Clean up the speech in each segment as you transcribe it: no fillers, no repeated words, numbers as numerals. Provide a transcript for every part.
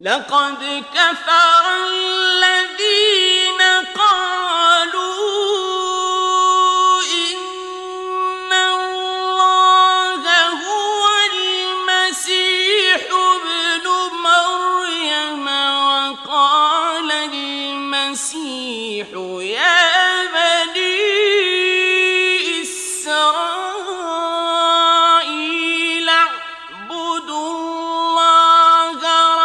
لقد كفر الذين قالوا إن الله هو المسيح ابن مريم وقال المسيح يا بني إسرائيل اعبدوا الله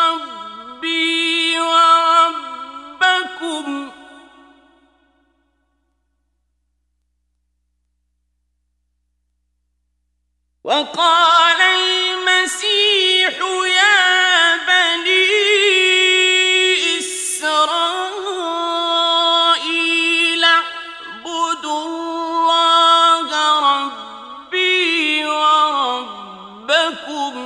ربي وربكم وقال المسيح يا بني إسرائيل اعبدوا الله ربي وربكم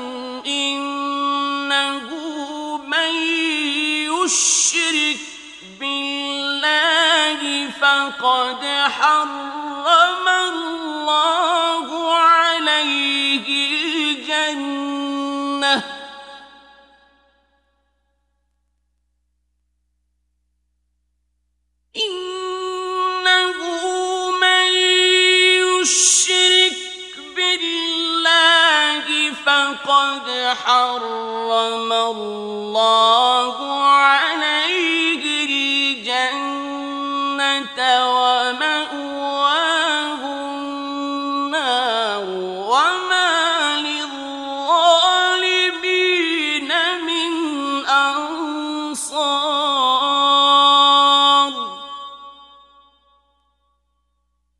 إنه من يشرك بالله فقد حرم الله عليه الجنة إنه من يشرك بالله فقد حرم الله عليه